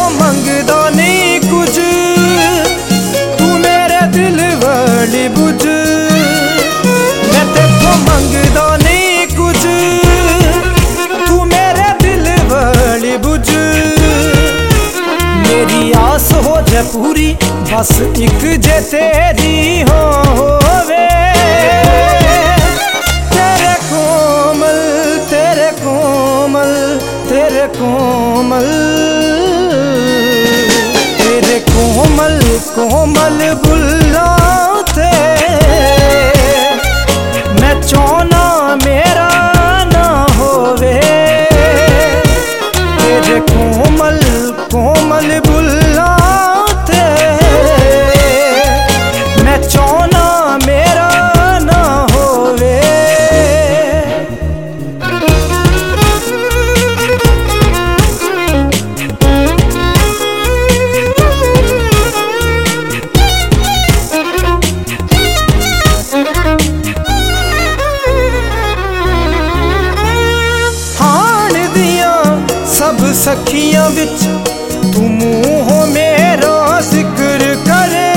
मंगदा नहीं कुछ, तू मेरे दिल वाली बुझ। मैं तेको मंगदा नहीं कुछ, तू मेरे दिल वाली बुझ। मेरी आस हो जाए पूरी, बस एक जे तेरी होवे। तेरे कोमल तेरे कोमल तेरे कोमल तेरे कोमल कोमल बुल्लां ते मैं चाहना मेरा ना होवे। तेरे कोमल कोमल बुल्लां ते मैं चाहना मेरा ना होवे। सब सखियां विच तू मुँहों मेरा जिक्र करे।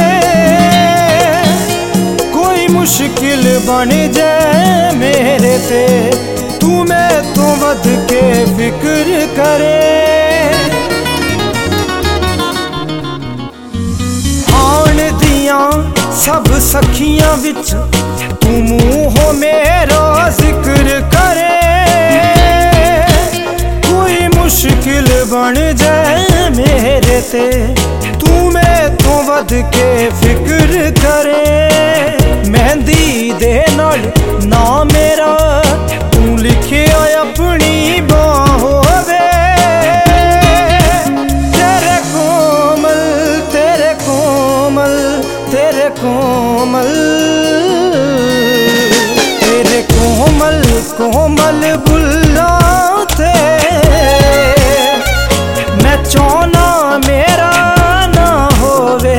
कोई मुश्किल बन जाए मेरे ते, तू मैं तो वध के फिक्र करे। आन दियां सब सखियां विच तू मुँहों मेरा जिक्र करे। मुश्किल बन जाए मेरे ते, तू मैं तो वध के फिक्र करे। मेहंदी दे नाल ना मेरा तू लिखिया अपनी बाहों वे। तेरे कोमल तेरे कोमल तेरे कोमल तेरे कोमल कोमल बुल्लां ते मैं चाहना मेरा ना होवे।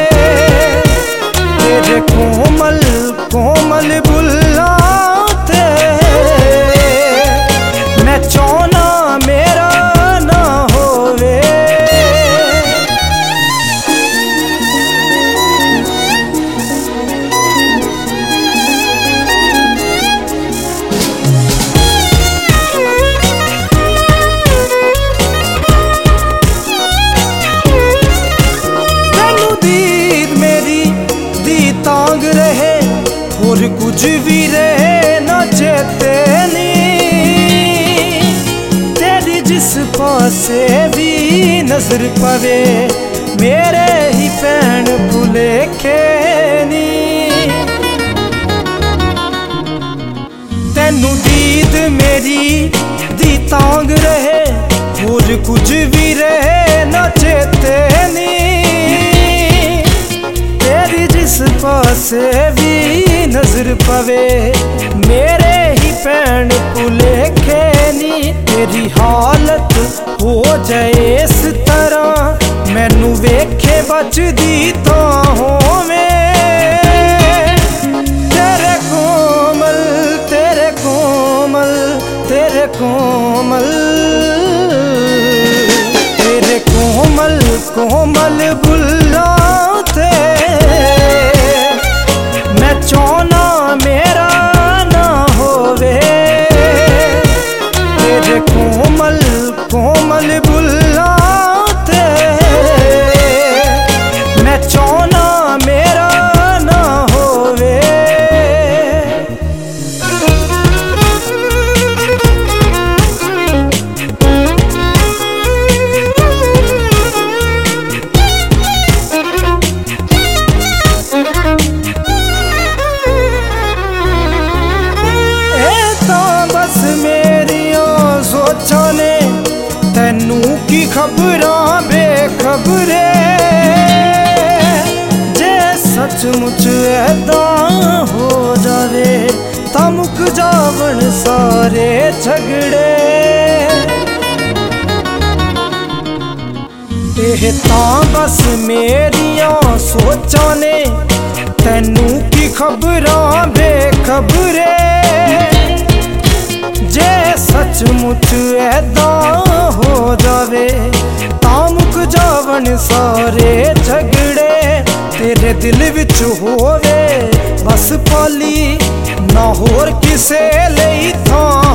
तेरे कोमल कोमल बुल्लां ते मैं चाहना मेरा ना होवे। तांग रहे और कुछ भी रहे ना चेते नी। तेरी जिस पासे भी नजर पवे मेरे ही पैण भुलेखे नी। तेनू दीद मेरी दी तांग रहे और कुछ भी रहे ना चेते नी। तेरी जिस पासे भी नजर पवे मेरे ही पैण भुलेखे नी। तेरी हालत हो जाए इस तरह मैनू वेखे बचदी तो होवे। तेरे कोमल तेरे कोमल तेरे कोमल तेरे कोमल कोमल बुल्लां ते मैं चाहना मेरा ना होवे। तेरे कोमल कोमल बुल्लां ते मैं चाहना मेरा ना होवे। तैनू की खबरां बेखबरे जे सचमुच ऐदां हो जावे तां मुक जावन सारे झगड़े। एह तां बस मेरियां सोचां ने तैनू की खबरां बेखबरे जे सचमुच ऐदां हो जावे तां मुक जावन सारे झगड़े तेरे दिल विच होवे बस पाली ना होर किसे लई थां।